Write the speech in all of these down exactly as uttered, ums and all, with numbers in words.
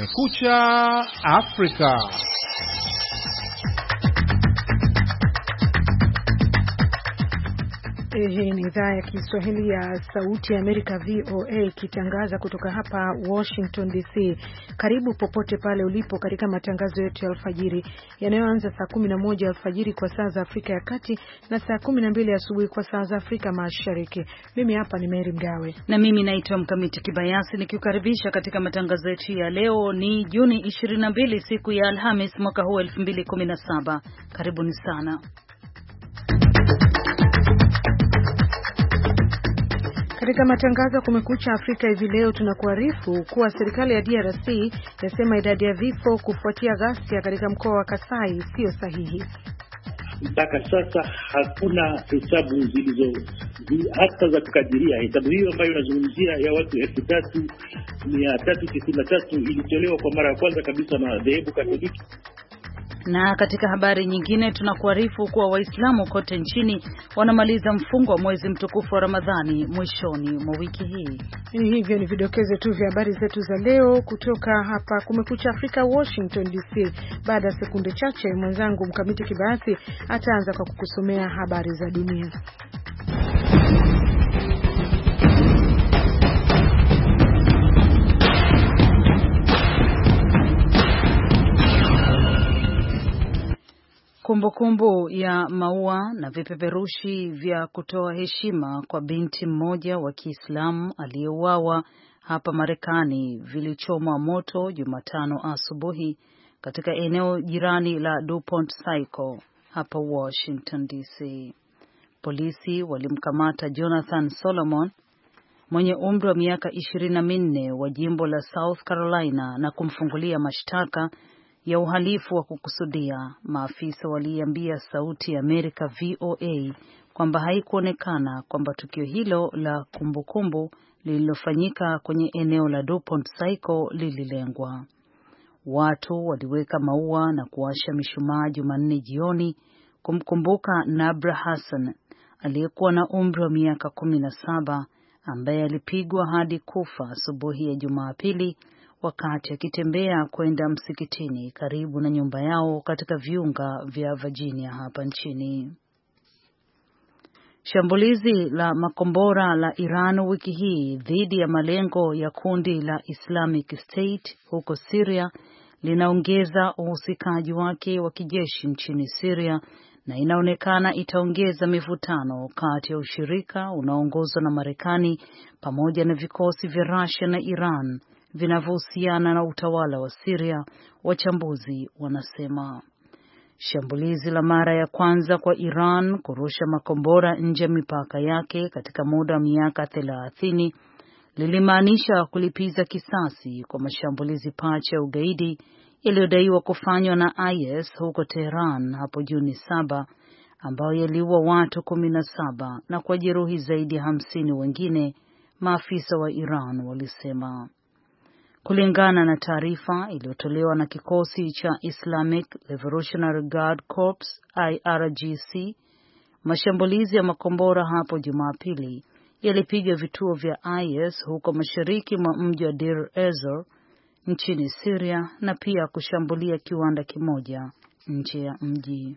Kumekucha Afrika. Hii ni idhaa ya Kiswahili ya Sauti ya Amerika V O A ikitangaza kutoka hapa Washington D C. Karibu popote pale ulipo katika matangazo yetu ya alfajiri yanayoanza saa kumi na moja alfajiri kwa saa za Afrika ya Kati na saa kumi na mbili asubuhi kwa saa za Afrika Mashariki. Mimi hapa ni Mary Mgawe na mimi naitwa Mkamiti Kibayasi nikiukaribisha katika matangazo yetu ya leo. Ni Juni ishirini na mbili, siku ya Alhamis, mwaka huu elfu mbili kumi na saba. Karibuni sana. Katika matangazo ya Kumekucha Afrika hivi leo tunakuarifu kuwa serikali ya D R C yasema idadi ya vifo kufuatia ghasia katika mkoa wa Kasai sio sahihi. Mpaka sasa hakuna hesabu zilizo hata za kukadiria. Hesabu hiyo ambayo inazungumzia ya watu elfu tatu mia tatu tisini na tatu ilitolewa kwa mara ya kwanza kabisa na dhehebu Katoliki. Na katika habari nyingine tunakuarifu kuwa Waislamu kote nchini wanamaliza mfungo wa mwezi mtukufu wa Ramadhani mwishoni mwa wiki hii. Hivyo ni vidokezo tu vya habari zetu za leo kutoka hapa Kumekucha Afrika Washington D C. Baada ya sekunde chache mwenzangu Mkamiti Kibayasi ataanza kwa kukusomea habari za dunia. Kumbukumbu ya maua na vipeperushi vya kutoa heshima kwa binti mmoja wa Kiislamu aliyeuawa hapa Marekani vilichomwa moto Jumatano asubuhi katika eneo jirani la DuPont Circle hapa Washington D C. Polisi walimkamata Jonathan Solomon mwenye umri wa miaka ishirini na minne wa jimbo la South Carolina na kumfungulia mashtaka ya uhalifu wa kukusudia. Maafisa waliambia Sauti ya Amerika V O A kwamba haikuonekana kwamba tukio hilo la kumbukumbu lililofanyika kwenye eneo la DuPont Circle lililengwa. Watu waliweka maua na kuwasha mishumaa Jumanne jioni kumkumbuka Nabra Hassan aliyekuwa na umri wa miaka kumi na saba ambaye alipigwa hadi kufa asubuhi ya Jumapili wakati akitembea kwenda msikitini karibu na nyumba yao katika viunga vya Virginia hapa nchini. Shambulizi la makombora la Iran wiki hii dhidi ya malengo ya kundi la Islamic State huko Syria linaongeza uhusikaji wake wa kijeshi nchini Syria na inaonekana itaongeza mivutano kati ya ushirika unaoongozwa na Marekani pamoja na vikosi vya Russia na Iran vinavyohusiana na utawala wa Syria, wachambuzi wanasema. Shambulizi la mara ya kwanza kwa Iran kurusha makombora nje ya mipaka yake katika muda wa miaka thelathini lilimaanisha kulipiza kisasi kwa mashambulizi pacha ya ugaidi yaliyodaiwa kufanywa na I S huko Tehran hapo Juni saba, ambayo yaliua watu kumi na saba na kwa jeruhi zaidi ya hamsini wengine, maafisa wa Iran walisema. Kulingana na taarifa iliyotolewa na kikosi cha Islamic Revolutionary Guard Corps I R G C, mashambulizi ya makombora hapo Jumapili yalipiga vituo vya I S huko mashariki mwa mji wa Deir ez-Zor nchini Syria na pia kushambulia kiwanda kimoja nje ya mji.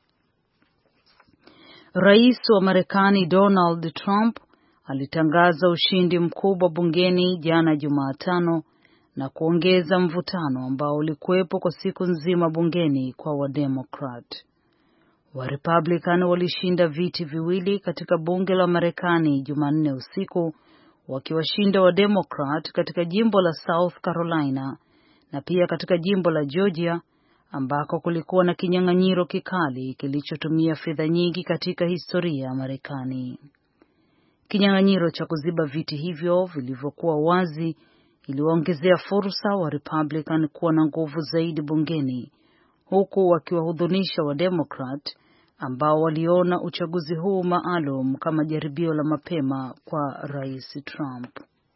Rais wa Marekani Donald Trump alitangaza ushindi mkubwa bungeni jana Jumatano na kuongeza mvutano ambao ulikuwepo kwa siku nzima bungeni kwa Wademokrat. Warepublican walishinda viti viwili katika bunge la Marekani Jumanne usiku, wakiwashinda Wademokrat katika jimbo la South Carolina na pia katika jimbo la Georgia ambako kulikuwa na kinyang'anyiro kikali kilichotumia fedha nyingi katika historia ya Marekani. Kinyang'anyiro cha kuziba viti hivyo vilivyokuwa wazi iliwaongezea fursa wa Republican kuwa na nguvu zaidi bungeni, huku wakiwahudhunisha wa Democrat ambao waliona uchaguzi huu maalum kama jaribio la mapema kwa Rais Trump.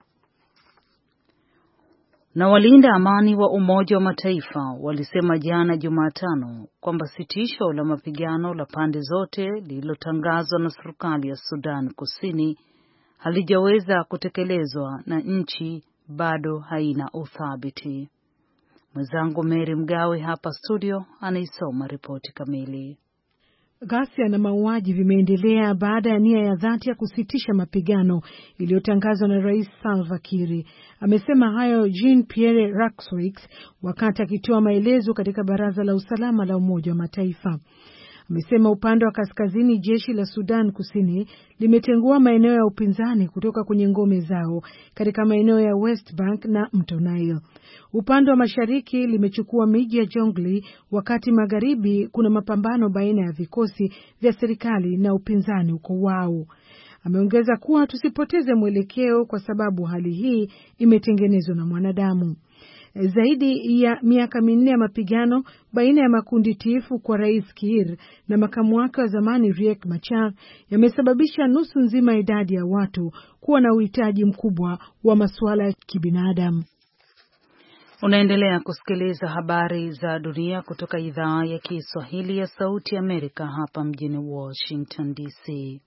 Na walinda amani wa Umoja wa Mataifa walisema jana Jumatano kwamba sitisho la mapigano la pande zote lililotangazwa na serikali ya Sudan Kusini halijaweza kutekelezwa na nchi bado haina uthabiti. Mwenzangu Mary Mgawe hapa studio anaisoma ripoti kamili. Ghasia na mauaji vimeendelea baada ya nia ya dhati ya kusitisha mapigano iliyotangazwa na Rais Salva Kiir. Amesema hayo Jean-Pierre Raxoix wakati akitoa maelezo katika Baraza la Usalama la Umoja wa Mataifa. Amesema upande wa kaskazini jeshi la Sudan Kusini limetengua maeneo ya upinzani kutoka kwenye ngome zao katika maeneo ya West Bank na Mto Nile. Upande wa mashariki limechukua miji ya Jonglei, wakati magharibi kuna mapambano baina ya vikosi vya serikali na upinzani uko wao. Ameongeza kuwa tusipoteze mwelekeo kwa sababu hali hii imetengenezwa na mwanadamu. Zaidi ya miaka minne ya mapigano baina ya makundi tifu kwa Rais Kiir na makamu wake wa zamani Riek Machar yamesababisha nusu nzima idadi ya watu kuwa na uhitaji mkubwa wa masuala ya kibinadamu. Unaendelea kusikiliza habari za dunia kutoka idhaa ya Kiswahili ya Sauti ya Amerika hapa mjini Washington D C.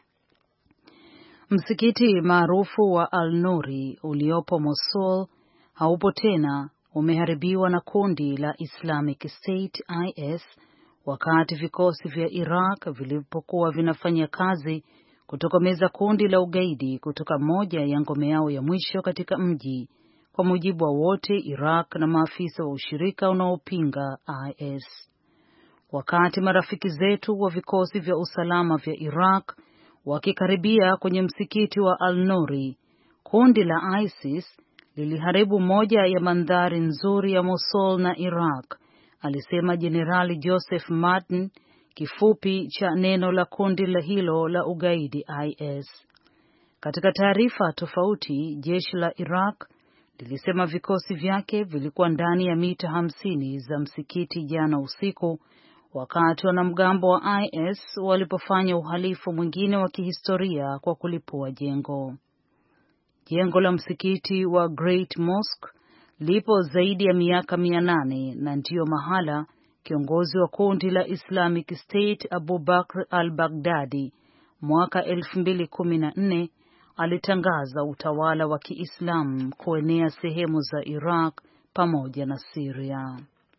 Msikiti maarufu wa Al-Nuri uliopo Mosul haupo tena, umeharibiwa na kundi la Islamic State I S wakati vikosi vya Iraq vilipokuwa vinafanya kazi kutokomeza kundi la ugaidi kutoka moja ya ngome yao ya mwisho katika mji, kwa mujibu wa wote Iraq na maafisa wa ushirika unaopinga I S. Wakati marafiki zetu wa vikosi vya usalama vya Iraq wakikaribia kwenye msikiti wa Al-Nuri, kundi la ISIS liliharibu moja ya mandhari nzuri ya Mosul na Iraq, alisema Jenerali Joseph Martin, kifupi cha neno la kundi la hilo la ugaidi I S. Katika taarifa tofauti, jeshi la Iraq lilisema vikosi vyake vilikuwa ndani ya mita hamsini za msikiti jana usiku, wakati wanamgambo wa I S walipofanya uhalifu mwingine wa kihistoria kwa kulipua jengo. Jengo la msikiti wa Great Mosque lipo zaidi ya miaka mia nane na ndiyo mahala kiongozi wa kundi la Islamic State Abu Bakr al-Baghdadi mwaka elfu mbili kumi na nne alitangaza utawala wa Kiislamu kuenea sehemu za Iraq pamoja na Syria.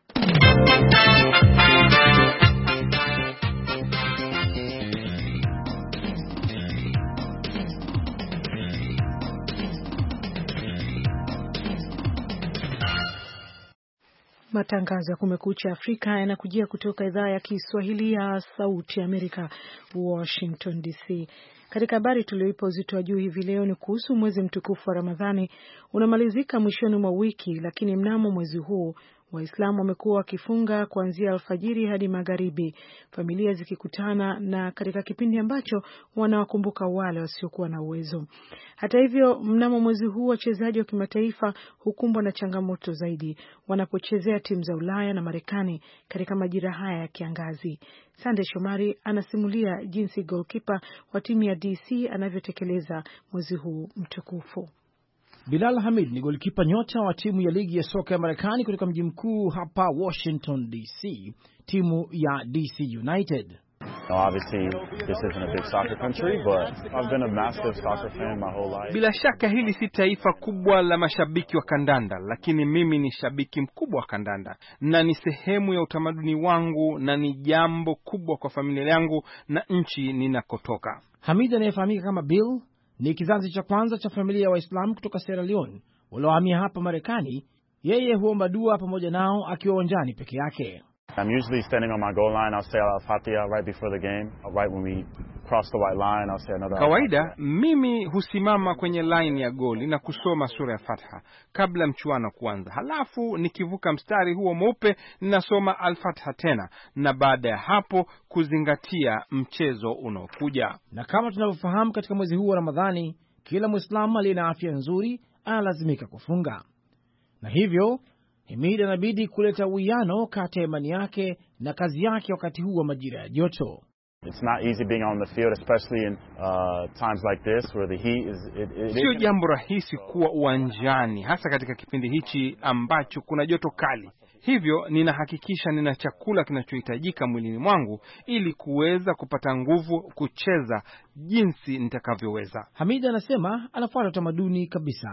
Matangazo ya Kumekucha Afrika yanakujia kutoka idhaa ya Kiswahili ya Sauti ya Amerika, Washington D C. Katika habari tulioipa uzito wa juu hivi leo ni kuhusu mwezi mtukufu wa Ramadhani. Unamalizika mwishoni mwa wiki, lakini mnamo mwezi huu Waislamu wamekuwa wakifunga kuanzia alfajiri hadi magharibi, familia zikikutana na katika kipindi ambacho wanawakumbuka wale wasiokuwa na uwezo. Hata hivyo, mnamo mwezi huu wachezaji wa kimataifa hukumbwa na changamoto zaidi wanapochezea timu za Ulaya na Marekani katika majira haya ya kiangazi. Sande Shomari anasimulia jinsi goalkeeper wa timu ya D C anavyotekeleza mwezi huu mtukufu. Bilal Hamid ni golikipa nyota wa timu ya ligi ya soka ya Marekani kutoka mji mkuu hapa Washington D C, timu ya D C United. Obviously, this isn't a big soccer country, but I've been a massive soccer fan my whole life. Bila shaka hili si taifa kubwa la mashabiki wa kandanda, lakini mimi ni shabiki mkubwa wa kandanda na ni sehemu ya utamaduni wangu na ni jambo kubwa kwa familia yangu na nchi ninakotoka. Hamid anayefahamika kama Bill ni kizazi cha kwanza cha familia ya Waislamu kutoka Sierra Leone waliohamia hapa Marekani. Yeye huomba dua pamoja nao akiwa uwanjani peke yake. I'm usually standing on my goal line. I'll say Al-Fatiha right before the game. Right when we cross the white line, I'll say another. Kawaida mimi husimama kwenye line ya goli na kusoma sura ya Fatiha kabla mchuano kuanza. Halafu nikivuka mstari huo mweupe ninasoma Al-Fatiha tena, na baada ya hapo kuzingatia mchezo unaokuja. Na kama tunavyofahamu, katika mwezi huu wa Ramadhani kila Muislamu aliye na afya nzuri analazimika kufunga. Na hivyo Hamid anabidi kuleta uwiano kati ya imani yake na kazi yake wakati huu wa majira ya joto. It's not easy being on the field, especially in uh, times like this where the heat is it, it, Sio jambo rahisi kuwa uwanjani hasa katika kipindi hichi ambacho kuna joto kali. Hivyo ninahakikisha nina chakula kinachohitajika mwilini mwangu ili kuweza kupata nguvu kucheza jinsi nitakavyoweza. Hamid anasema anafuata utamaduni kabisa.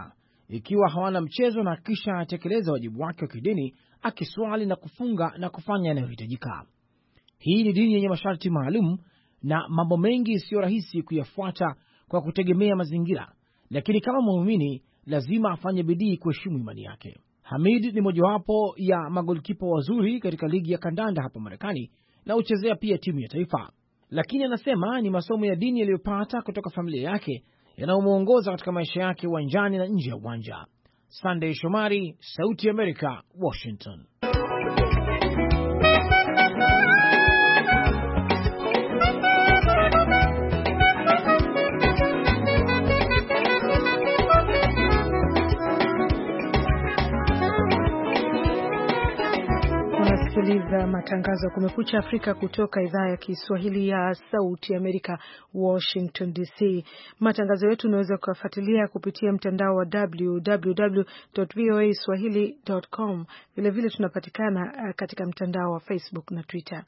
ikiwa hawana mchezo na kisha atekeleza wajibu wake wa kidini, akiswali na kufunga na kufanya yanayohitajika. Hii ni dini yenye masharti maalum na mambo mengi siyo rahisi kuyafuata kwa kutegemea mazingira, lakini kama muumini lazima afanye bidii kuheshimu imani yake. Hamid ni mojawapo ya magolikipa wazuri katika ligi ya kandanda hapa Marekani na uchezea pia timu ya taifa, lakini anasema ni masomo ya dini yaliyopata kutoka familia yake yanayomuongoza katika maisha yake uwanjani na nje ya uwanja. Sunday Shomari, Sauti ya Amerika, Washington. Unasikiliza matangazo ya Kumekucha Afrika kutoka idhaa ya Kiswahili ya Sauti ya Amerika, Washington D C. Matangazo yetu unaweza kufuatilia kupitia mtandao wa w w w dot voa swahili dot com. Vile vile tunapatikana katika mtandao wa Facebook na Twitter.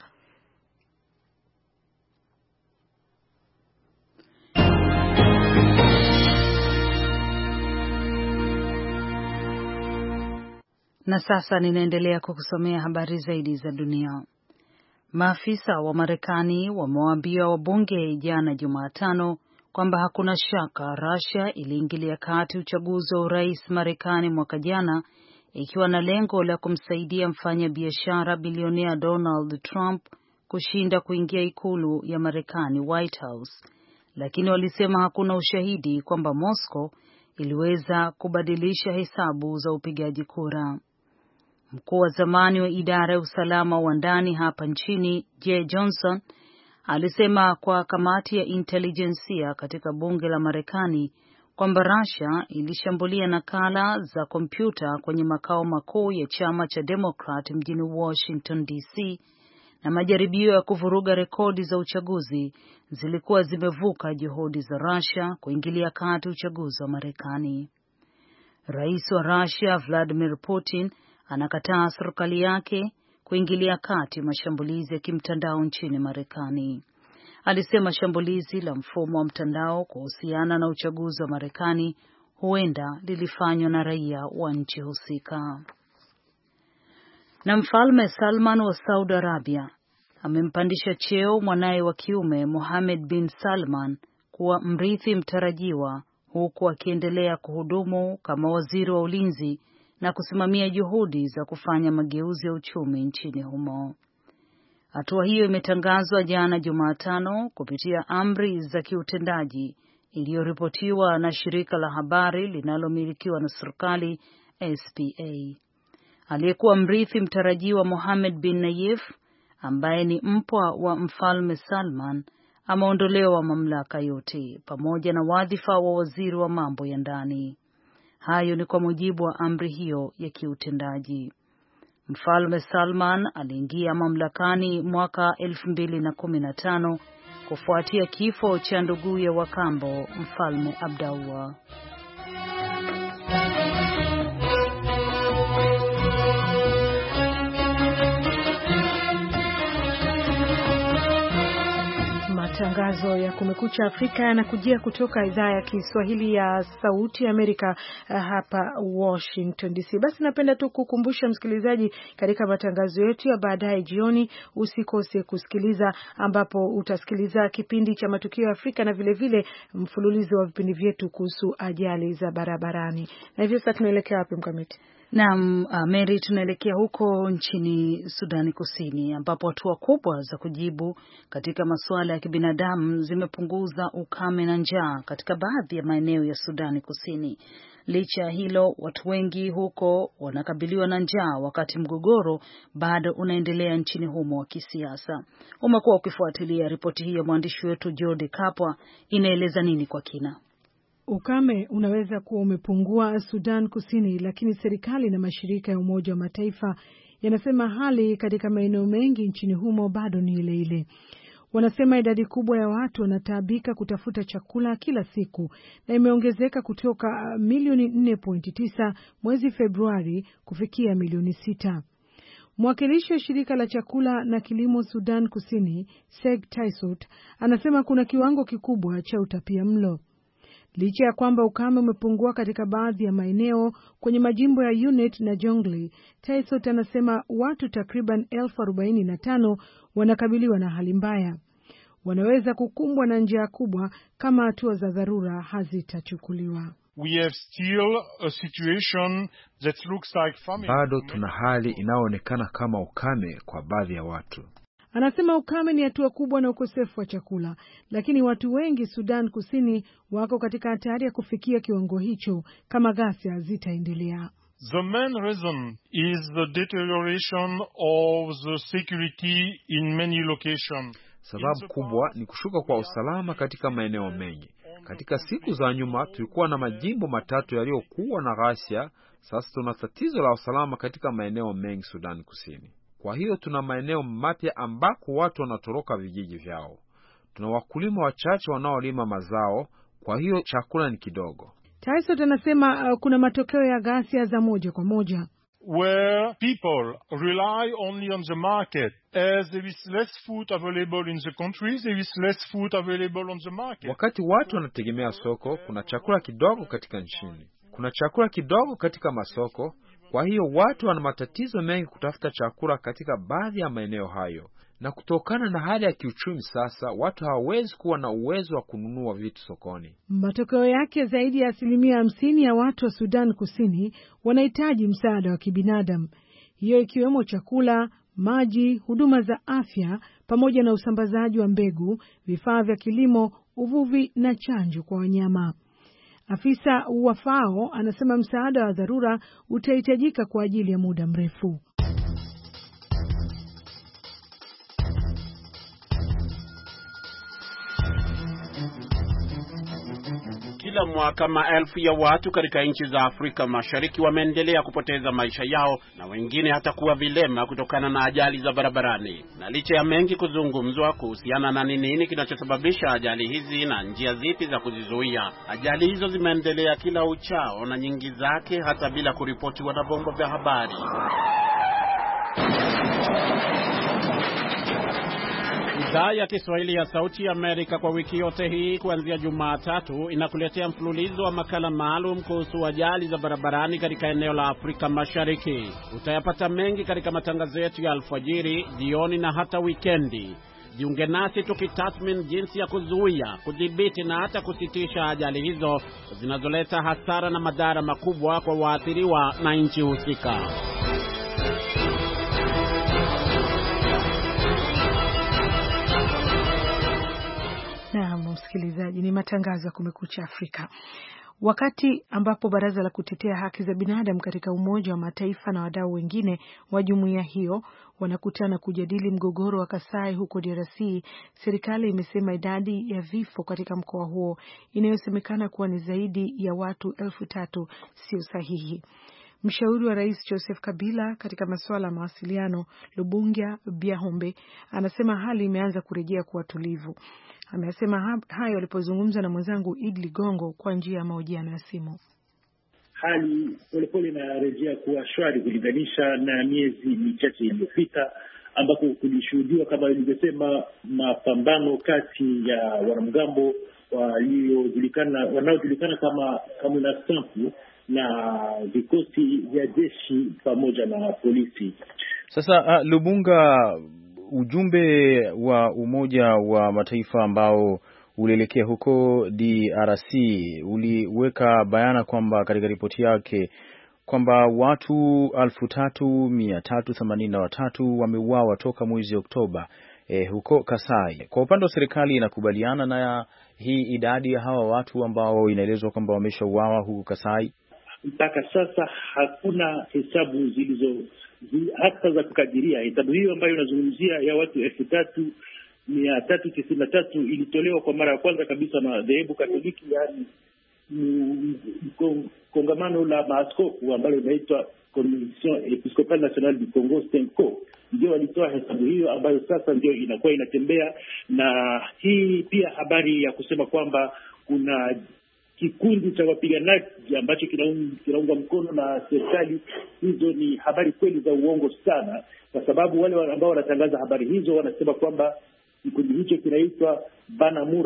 Na sasa ninaendelea kukusomea habari zaidi za dunia. Maafisa wa Marekani wamewaambia wabunge jana Jumatano kwamba hakuna shaka Russia iliingilia kati uchaguzi wa urais Marekani mwaka jana, ikiwa na lengo la kumsaidia mfanya biashara bilionea Donald Trump kushinda kuingia ikulu ya Marekani, White House. Lakini walisema hakuna ushahidi kwamba Moscow iliweza kubadilisha hesabu za upigaji kura. Mkuu wa zamani wa idara ya usalama wa ndani hapa nchini, Jay Johnson, alisema kwa kamati ya intelijensia katika bunge la Marekani kwamba Russia ilishambulia nakala za kompyuta kwenye makao makuu ya chama cha Democrat mjini Washington D C, na majaribio ya kuvuruga rekodi za uchaguzi zilikuwa zimevuka juhudi za Russia kuingilia kati uchaguzi wa Marekani. Rais wa Russia Vladimir Putin anakataa serikali yake kuingilia kati mashambulizi ya kimtandao nchini Marekani. Alisema shambulizi la mfumo wa mtandao kuhusiana na uchaguzi wa Marekani huenda lilifanywa na raia wa nchi husika. Na Mfalme Salman wa Saudi Arabia amempandisha cheo mwanaye wa kiume Mohammed bin Salman kuwa mrithi mtarajiwa, huku akiendelea kuhudumu kama waziri wa ulinzi na kusimamia juhudi za kufanya mageuzi ya uchumi nchini humo. Hatua hiyo imetangazwa jana Jumatano kupitia amri za kiutendaji iliyoripotiwa na shirika la habari linalomilikiwa na serikali S P A. Aliyekuwa mrithi mtarajiwa Mohammed bin Nayef, ambaye ni mpwa wa Mfalme Salman, ameondolewa mamlaka yote pamoja na wadhifa wa waziri wa mambo ya ndani. Hayo ni kwa mujibu wa amri hiyo ya kiutendaji. Mfalme Salman aliingia mamlakani mwaka elfu mbili na kumi na tano kufuatia kifo cha nduguye wa kambo Mfalme Abdullah. Matangazo ya Kumekucha Afrika yanakujia kutoka idhaa ya Kiswahili ya Sauti ya Amerika hapa Washington D C. Basi napenda tu kukumbusha msikilizaji, katika matangazo yetu ya baadaye jioni usikose kusikiliza, ambapo utasikiliza kipindi cha matukio ya Afrika na vile vile mfululizo wa vipindi vyetu kuhusu ajali za barabarani. Na hivyo sasa tunaelekea wapi, Mkamiti? Naam, uh, Mary, tunaelekea huko nchini Sudani Kusini, ambapo hatua kubwa za kujibu katika masuala ya kibinadamu zimepunguza ukame na njaa katika baadhi ya maeneo ya Sudani Kusini. Licha ya hilo, watu wengi huko wanakabiliwa na njaa wakati mgogoro bado unaendelea nchini humo wa kisiasa. Umekuwa ukifuatilia ripoti hii ya mwandishi wetu Jody Kapwa, inaeleza nini kwa kina? Ukame unaweza kuwa umepungua Sudan Kusini, lakini serikali na mashirika ya Umoja wa Mataifa yanasema hali katika maeneo mengi nchini humo bado ni ile ile. Wanasema idadi kubwa ya watu wanataabika kutafuta chakula kila siku na imeongezeka kutoka milioni nne nukta tisa mwezi Februari kufikia milioni sita. Mwakilishi wa shirika la chakula na kilimo Sudan Kusini, Seg Taisot, anasema kuna kiwango kikubwa cha utapia mlo. Licha ya kwamba ukame umepungua katika baadhi ya maeneo kwenye majimbo ya Unit na Jonglei, Taisot anasema watu takriban elfu arobaini na tano wanakabiliwa na hali mbaya. Wanaweza kukumbwa na njaa kubwa kama hatua za dharura hazitachukuliwa. We have still a situation that looks like famine. Bado tuna hali inayoonekana kama ukame kwa baadhi ya watu. Anasema ukame ni hatua kubwa na ukosefu wa chakula, lakini watu wengi Sudan Kusini wako katika hatari ya kufikia kiwango hicho kama ghasia zitaendelea. The main reason is the deterioration of the security in many locations. Sababu kubwa ni kushuka kwa usalama katika maeneo mengi. Katika siku za nyuma tulikuwa na majimbo matatu yaliyokuwa na ghasia. Sasa tuna tatizo la usalama katika maeneo mengi Sudan Kusini. Kwa hiyo tuna maeneo mapya ambako watu wanatoroka vijiji vyao. Tuna wakulima wachache wanaolima mazao, kwa hiyo chakula ni kidogo. Taisot anasema uh, kuna matokeo ya ghasia za moja kwa moja. Where people rely only on the market, as there is less food available in the country, there is less food available on the market. Wakati watu wanategemea soko, kuna chakula kidogo katika nchini. Kuna chakula kidogo katika masoko, kwa hiyo watu wana matatizo mengi kutafuta chakula katika baadhi ya maeneo hayo. Na kutokana na hali ya kiuchumi sasa, watu hawawezi kuwa na uwezo wa kununua vitu sokoni. Matokeo yake, zaidi ya asilimia hamsini ya watu wa Sudan Kusini wanahitaji msaada wa kibinadamu. Hiyo ikiwemo chakula, maji, huduma za afya, pamoja na usambazaji wa mbegu, vifaa vya kilimo, uvuvi na chanjo kwa wanyama. Afisa wa FAO anasema msaada wa dharura utahitajika kwa ajili ya muda mrefu. Kila mwaka maelfu ya watu katika nchi za Afrika Mashariki wameendelea kupoteza maisha yao na wengine hata kuwa vilema kutokana na ajali za barabarani. Na licha ya mengi kuzungumzwa kuhusiana na nini kinachosababisha ajali hizi na njia zipi za kuzizuia, ajali hizo zimeendelea kila uchao na nyingi zake hata bila kuripotiwa na vyombo vya habari. Idhaa ya Kiswahili ya Sauti ya Amerika kwa wiki yote hii kuanzia Jumatatu inakuletea mfululizo wa makala maalum kuhusu ajali za barabarani katika eneo la Afrika Mashariki. Utayapata mengi katika matangazo yetu ya alfajiri, jioni na hata wikendi. Jiunge nasi tukitathmini jinsi ya kuzuia, kudhibiti na hata kusitisha ajali hizo zinazoleta hasara na madhara makubwa kwa waathiriwa na nchi husika. Na msikilizaji, ni matangazo ya Kumekucha Afrika. Wakati ambapo Baraza la Kutetea Haki za Binadamu katika Umoja wa Mataifa na wadau wengine wa jumuiya hiyo wanakutana kujadili mgogoro wa Kasai huko D R C, serikali imesema idadi ya vifo katika mkoa huo inayosemekana kuwa ni zaidi ya watu elfu tatu sio sahihi. Mshauri wa Rais Joseph Kabila katika masuala ya mawasiliano, Lubungia Biahombe, anasema hali imeanza kurejea kuwa tulivu. Amesema hayo alipozungumza na mwenzangu Idi Ligongo kwa njia ya mahojiano ya simu. Hali polepole inarejea kuwa shwari kulinganisha na miezi michache iliyopita, ambapo kulishuhudiwa kama ilivyosema mapambano kati ya wanamgambo waliojulikana wanaojulikana kama Kamuna Sampu na vikosi vya jeshi pamoja na polisi. Sasa uh, Lubunga, ujumbe wa Umoja wa Mataifa ambao ulielekea huko D R C uliweka bayana kwamba katika ripoti yake kwamba watu elfu tatu mia tatu themanini na watatu wameuawa toka mwezi Oktoba eh, huko Kasai. Kwa upande wa serikali inakubaliana na hii idadi ya hawa watu ambao inaelezwa kwamba wameshauawa huko Kasai? Mpaka sasa hakuna hesabu zilizo zi, hata za kukadiria. Hesabu hiyo ambayo inazungumzia ya watu elfu tatu mia tatu tisini na tatu ilitolewa kwa mara ya kwanza kabisa na dhehebu Katoliki, yaani kongamano la maaskofu ambalo linaitwa Commission Episcopale Nationale du Congo C E N C O. Ndio walitoa hesabu hiyo ambayo sasa ndio inakuwa inatembea, na hii pia habari ya kusema kwamba kuna kikundi cha wapiganaji ambacho kinaungwa mkono na serikali. Hizo ni habari kweli za uongo sana, kwa sababu wale ambao wanatangaza habari hizo wanasema kwamba kikundi hicho kinaitwa Banamura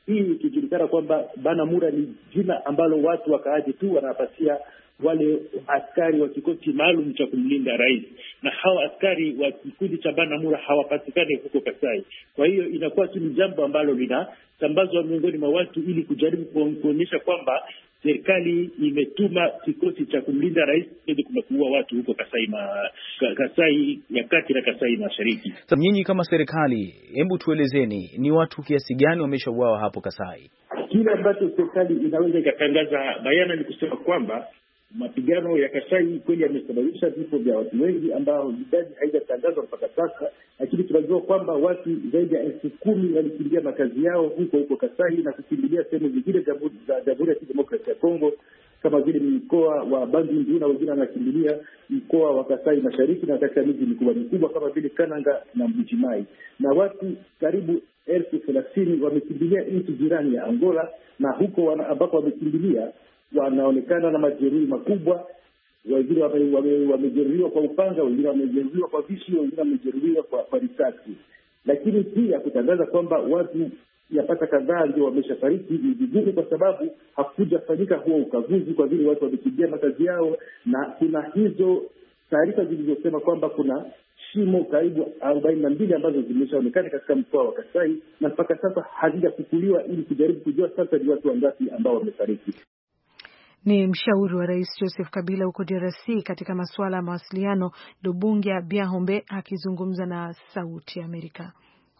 hii ikijulikana kwamba Banamura ni jina ambalo watu wakaaji tu wanapatia wale askari wa kikosi maalum cha kumlinda rais, na hawa askari wa kikundi cha Banamura hawapatikani huko Kasai. Kwa hiyo inakuwa tu ni jambo ambalo linasambazwa miongoni mwa watu ili kujaribu kuonyesha kwamba serikali imetuma kikosi cha kumlinda rais ili kuua watu huko Kasai ma, Kasai ya kati na Kasai Mashariki. Sasa nyinyi kama serikali, hebu tuelezeni ni watu kiasi gani wameshauawa hapo Kasai? Kile ambacho serikali inaweza ikatangaza bayana ni kusema kwamba mapigano ya Kasai kweli yamesababisha vifo vya watu wengi ambao idadi haijatangazwa mpaka sasa, lakini tunajua kwamba watu zaidi ya elfu kumi walikimbia makazi yao huko huko Kasai na kukimbilia sehemu zingine za Jamhuri ya Kidemokrasia ya Kongo kama vile mkoa wa Bandundu, na wengine wanakimbilia mkoa wa Kasai Mashariki na katika miji mikubwa mikubwa kama vile Kananga na Mbuji-Mayi, na watu karibu elfu thelathini wamekimbilia nchi jirani ya Angola, na huko ambako wamekimbilia wanaonekana na majeruhi makubwa. Wengine wamejeruhiwa kwa upanga, wengine wamejeruhiwa kwa visu, wengine wamejeruhiwa kwa, kwa risasi. Lakini pia kutangaza kwamba watu yapata kadhaa ndio wameshafariki ni vigumu, kwa sababu hakujafanyika huo ukaguzi, kwa vile watu wamekimbia makazi yao, na kuna hizo taarifa zilizosema kwamba kuna shimo karibu arobaini na mbili ambazo zimeshaonekana katika mkoa wa Kasai, na mpaka sasa hazijafukuliwa ili kujaribu kujua sasa ni watu wangapi ambao wamefariki. Ni mshauri wa Rais Joseph Kabila huko D R C katika masuala ya mawasiliano, Lubungia Biahombe akizungumza na Sauti ya Amerika.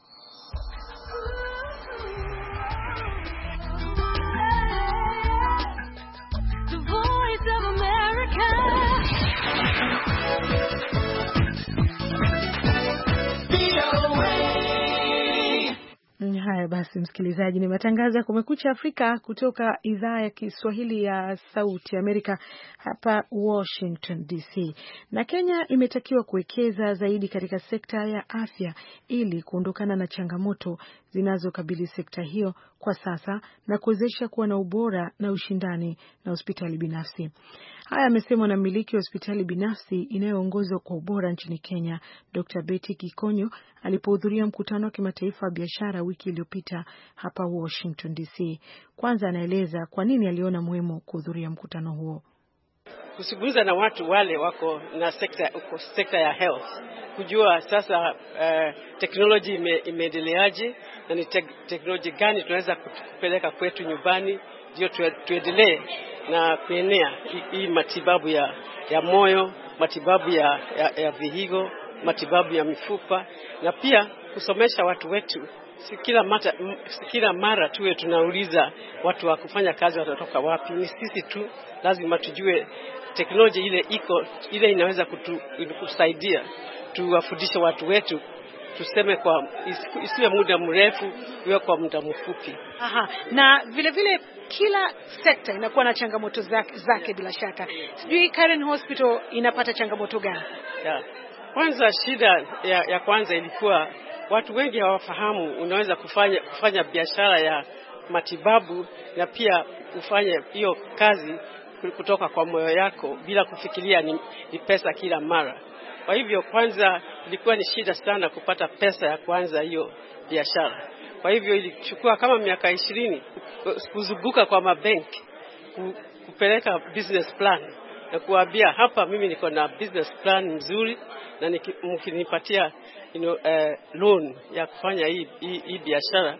Haya basi, msikilizaji, ni matangazo ya Kumekucha Afrika kutoka idhaa ya Kiswahili ya Sauti Amerika hapa Washington D C. Na Kenya imetakiwa kuwekeza zaidi katika sekta ya afya ili kuondokana na changamoto zinazokabili sekta hiyo kwa sasa na kuwezesha kuwa na ubora na ushindani na hospitali binafsi. Haya amesemwa na mmiliki wa hospitali binafsi inayoongozwa kwa ubora nchini Kenya, Doctor Betty Kikonyo, alipohudhuria mkutano wa kimataifa wa biashara wiki iliyopita hapa Washington D C. Kwanza anaeleza kwa nini aliona muhimu kuhudhuria mkutano huo. Kuzungumza na watu wale wako na sekta uko sekta ya health, kujua sasa uh, teknoloji ime, imeendeleaje na ni te, teknoloji gani tunaweza kupeleka kwetu nyumbani ndio tuendelee na kuenea hii matibabu ya ya moyo, matibabu ya ya, ya vihigo, matibabu ya mifupa, na pia kusomesha watu wetu. Si kila mara si kila mara tuwe tunauliza watu wa kufanya kazi watatoka wapi. Ni sisi tu lazima tujue teknolojia ile iko ile inaweza kutu, kusaidia tuwafundishe watu wetu, tuseme kwa isiwe muda mrefu, iwe kwa muda mfupi. Aha, na vile vile kila sekta inakuwa na changamoto zake, zake bila shaka. Sijui Karen Hospital inapata changamoto gani? Yeah. Kwanza shida ya, ya kwanza ilikuwa watu wengi hawafahamu unaweza kufanya kufanya biashara ya matibabu na pia ufanye hiyo kazi kutoka kwa moyo yako bila kufikiria ni, ni pesa kila mara. Kwa hivyo kwanza ilikuwa ni shida sana kupata pesa ya kwanza hiyo biashara. Kwa hivyo ilichukua kama miaka ishirini kuzunguka kwa mabenki kupeleka business plan na kuambia hapa mimi niko na business plan nzuri na mkinipatia you know, uh, loan ya kufanya hii hii, hii biashara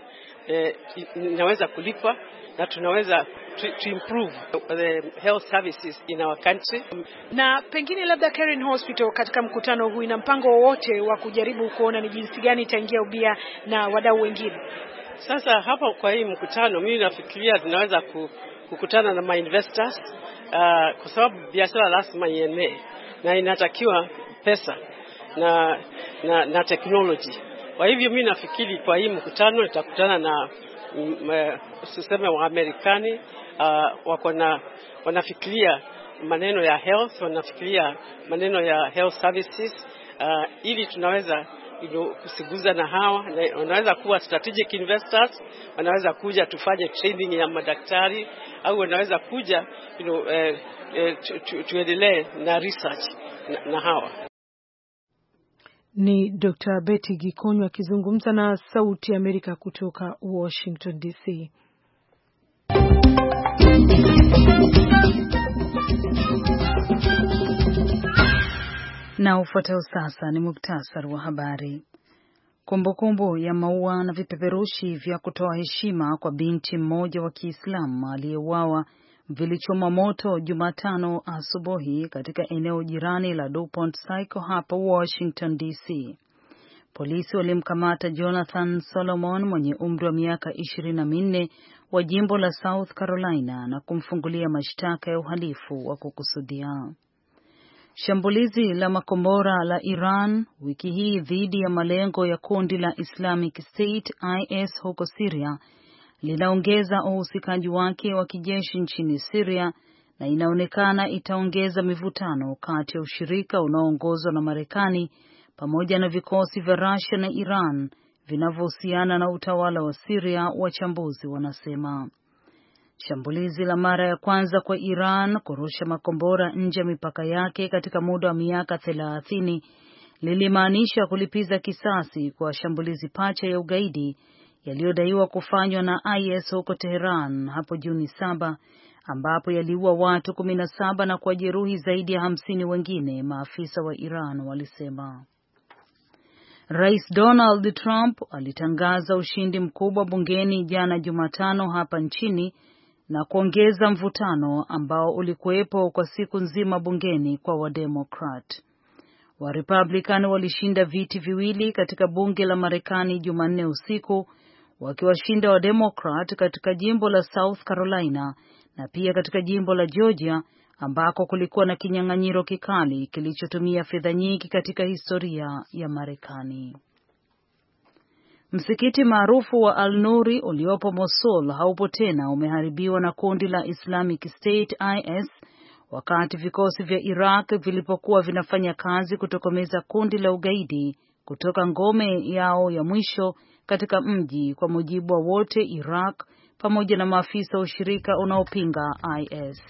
uh, inaweza kulipa na tunaweza to, to improve the health services in our country. Na pengine labda Karen Hospital katika mkutano huu ina mpango wowote wa kujaribu kuona ni jinsi gani itaingia ubia na wadau wengine? Sasa hapa kwa hii mkutano mimi nafikiria tunaweza kukutana na my investors uh, kwa sababu biashara lazima ienee na inatakiwa pesa na na, na technology. Kwa hivyo mimi nafikiri kwa hii mkutano nitakutana na usiseme wa Amerikani uh, wako na wanafikiria maneno ya health, wanafikiria maneno ya health services uh, ili tunaweza you know, kusiguza na hawa na wanaweza kuwa strategic investors, wanaweza kuja tufanye training ya madaktari au wanaweza kuja you know, eh, eh, tuendelee na research na, na hawa. Ni Doctor Betty Gikonyo akizungumza na Sauti ya Amerika kutoka Washington D C. Na ufuatao sasa ni muktasari wa habari. Kumbukumbu ya maua na vipeperushi vya kutoa heshima kwa binti mmoja wa Kiislamu aliyeuawa vilichoma moto Jumatano asubuhi katika eneo jirani la DuPont Circle hapa Washington D C. Polisi walimkamata Jonathan Solomon mwenye umri wa miaka ishirini na minne wa jimbo la South Carolina na kumfungulia mashtaka ya uhalifu wa kukusudia. Shambulizi la makombora la Iran wiki hii dhidi ya malengo ya kundi la Islamic State I S huko Syria linaongeza uhusikaji wake wa kijeshi nchini Syria na inaonekana itaongeza mivutano kati ya ushirika unaoongozwa na Marekani pamoja na vikosi vya Russia na Iran vinavyohusiana na utawala wa Syria, wachambuzi wanasema. Shambulizi la mara ya kwanza kwa Iran kurusha makombora nje ya mipaka yake katika muda wa miaka thelathini lilimaanisha kulipiza kisasi kwa shambulizi pacha ya ugaidi yaliyodaiwa kufanywa na I S huko Tehran hapo Juni saba, ambapo yaliua watu kumi na saba na kujeruhi zaidi ya hamsini wengine, maafisa wa Iran walisema. Rais Donald Trump alitangaza ushindi mkubwa bungeni jana Jumatano hapa nchini na kuongeza mvutano ambao ulikuwepo kwa siku nzima bungeni kwa Wademokrat. Wa Republican walishinda viti viwili katika bunge la Marekani Jumanne usiku, wakiwashinda wa Democrat katika jimbo la South Carolina na pia katika jimbo la Georgia ambako kulikuwa na kinyang'anyiro kikali kilichotumia fedha nyingi katika historia ya Marekani. Msikiti maarufu wa Al-Nuri uliopo Mosul haupo tena, umeharibiwa na kundi la Islamic State I S wakati vikosi vya Iraq vilipokuwa vinafanya kazi kutokomeza kundi la ugaidi kutoka ngome yao ya mwisho katika mji, kwa mujibu wa wote Iraq pamoja na maafisa wa ushirika unaopinga I S.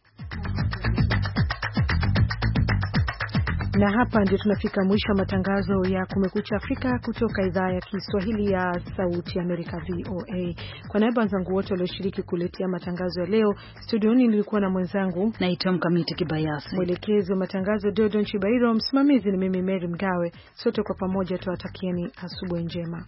Na hapa ndio tunafika mwisho wa matangazo ya Kumekucha Afrika kutoka idhaa ya Kiswahili ya Sauti ya Amerika V O A. Kwa niaba zangu wote walioshiriki kuletea matangazo ya leo, studioni nilikuwa na mwenzangu naitwa Mkamiti Kibayasi. Mwelekezi wa matangazo Dodon Chibairo, msimamizi ni mimi Mary Mgawe. Sote kwa pamoja tuwatakieni asubuhi njema.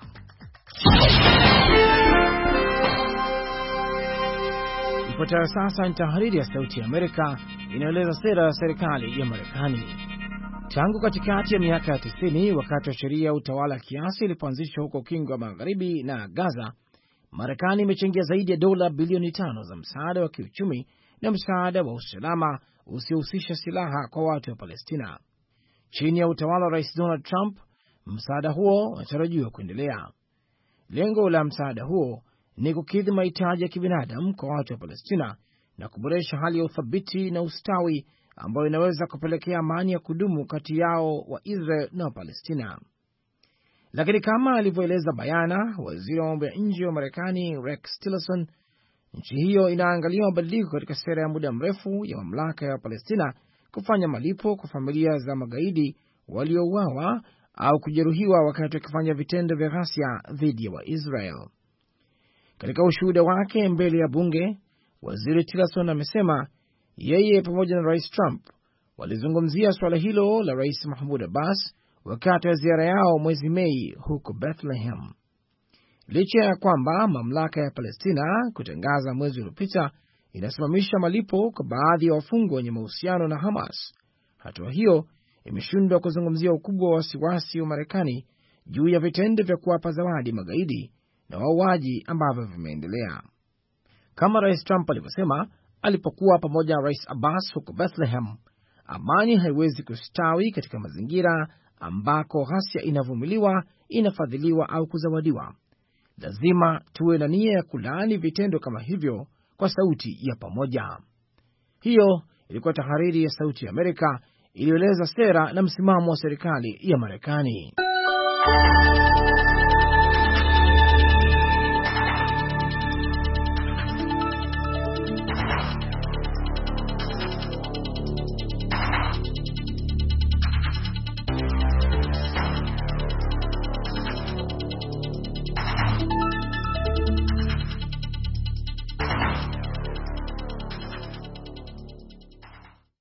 Ifuatayo sasa ni tahariri ya Sauti ya Amerika inaeleza sera ya serikali ya Marekani. Tangu katikati ya miaka ya tisini, wakati wa sheria ya utawala kiasi ilipoanzishwa huko Ukingo wa Magharibi na Gaza, Marekani imechangia zaidi ya dola bilioni tano za msaada wa kiuchumi na msaada wa usalama usiohusisha silaha kwa watu wa Palestina. Chini ya utawala wa Rais Donald Trump, msaada huo unatarajiwa kuendelea. Lengo la msaada huo ni kukidhi mahitaji ya kibinadamu kwa watu wa Palestina na kuboresha hali ya uthabiti na ustawi ambayo inaweza kupelekea amani ya kudumu kati yao wa Israel na Palestina. Lakini kama alivyoeleza bayana waziri wa mambo ya nje wa Marekani Rex Tillerson, nchi hiyo inaangalia mabadiliko katika sera ya muda mrefu ya mamlaka ya Palestina kufanya malipo kwa familia za magaidi waliouawa au kujeruhiwa wakati wakifanya vitendo vya ghasia dhidi ya Waisrael. Katika ushuhuda wake mbele ya bunge, waziri Tillerson amesema yeye pamoja na Rais Trump walizungumzia suala hilo la Rais Mahmoud Abbas wakati wa ziara yao mwezi Mei huko Bethlehem. Licha ya kwamba mamlaka ya Palestina kutangaza mwezi uliopita inasimamisha malipo kwa baadhi ya wafungwa wenye mahusiano na Hamas, hatua hiyo imeshindwa kuzungumzia ukubwa wa wasiwasi wa Marekani juu ya vitendo vya kuwapa zawadi magaidi na wauaji ambavyo vimeendelea. Kama Rais Trump alivyosema alipokuwa pamoja na Rais Abbas huko Bethlehem, amani haiwezi kustawi katika mazingira ambako ghasia inavumiliwa, inafadhiliwa au kuzawadiwa. Lazima tuwe na nia ya kulaani vitendo kama hivyo kwa sauti ya pamoja. Hiyo ilikuwa tahariri ya Sauti ya Amerika iliyoeleza sera na msimamo wa serikali ya Marekani.